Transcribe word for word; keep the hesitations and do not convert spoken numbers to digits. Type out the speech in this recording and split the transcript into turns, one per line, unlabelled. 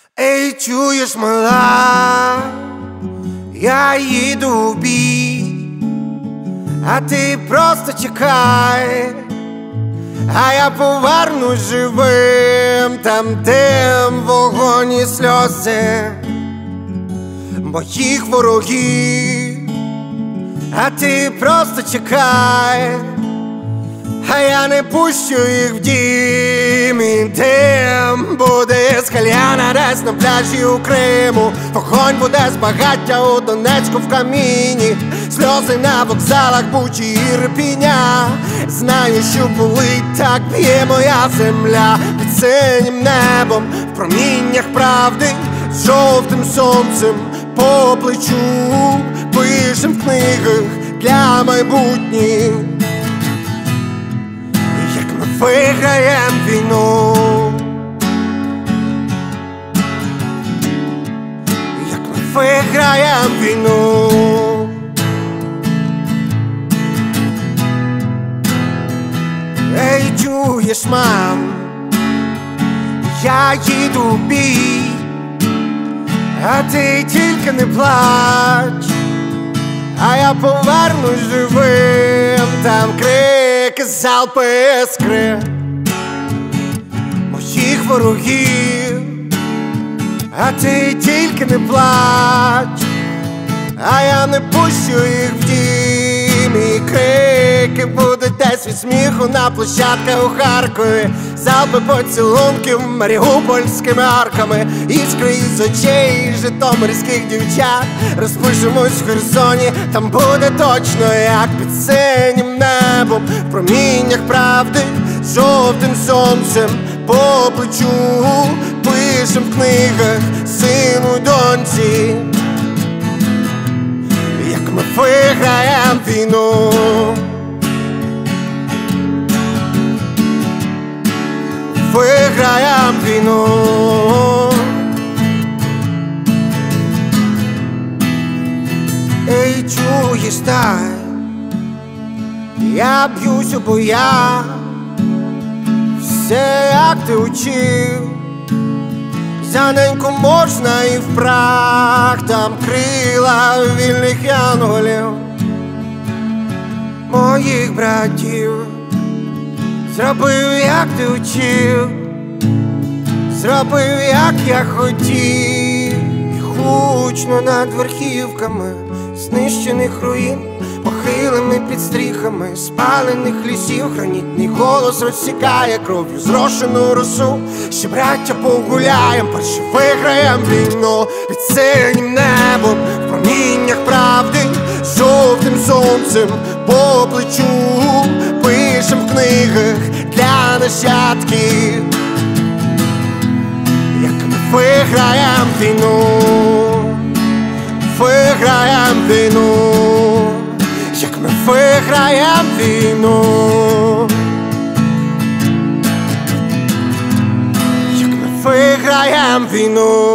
Ей, чуєш, мала, я їду в бій, а ти просто чекай, а я повернусь живим, там дим, вогонь і сльози моїх ворогів, а ти просто чекай, а я не пущу їх в дім. І дим буде з кальяна десь на пляжі у Криму, вогонь буде з багаття у Донецьку в каміні, сльози на вокзалах Бучі і Ірпіня. Знаю, що болить, так б'є моя земля під синім небом, в проміннях правди, з жовтим сонцем по плечу. Пишем в книгах для майбутніх, як ми виграєм війну, як ми виграєм війну. Ей, чуєш, мам, я їду в бій, а ти тільки не плач, а я повернусь живим, там крики, залпи, іскри моїх ворогів, а ти тільки не плач, а я не пущу їх в дім. І крики будуть десь від сміху на площадках у Харкові, залпи поцілунків маріупольськими арками, іскри із очей житомирських дівчат. Розпишемось в Херсоні, там буде точно як під синім небом, в проміннях правди, з жовтим сонцем по плечу. Пишем в книгах сину й доньці, як ми виграєм війну, виграєм війну. Ей, чуєш, так, я б'юсь у боях, все як ти учив, за неньку можна і в прах, там крила вільних янголів, моїх братів. Зробив, як ти учив, зробив, як я хотів, і гучно над верхівками знищених руїн, похилими під стріхами спалених лісів, гранітний голос розсікає кров'ю зрошену росу. Ще, браття, погуляєм, перше виграєм війну під синім небом, в проміннях правди, з жовтим сонцем по плечу. Пишем в книгах для нащадків, як ми виграєм війну, виграєм війну, як ми виграєм війну, як ми виграєм війну.